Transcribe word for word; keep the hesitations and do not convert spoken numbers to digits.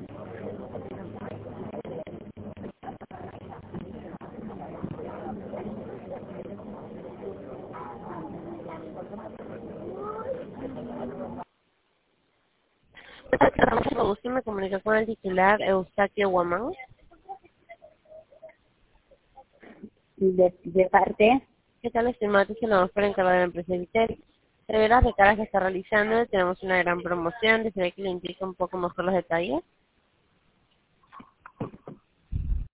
Me gusta, me comunico con el titular Eustaquio Guamán. De, de parte, ¿Qué tal, estimado? Se nos para encargar de la empresa Vitel. Prevé las recargas que está realizando, tenemos una gran promoción, desearía que le indique un poco mejor los detalles.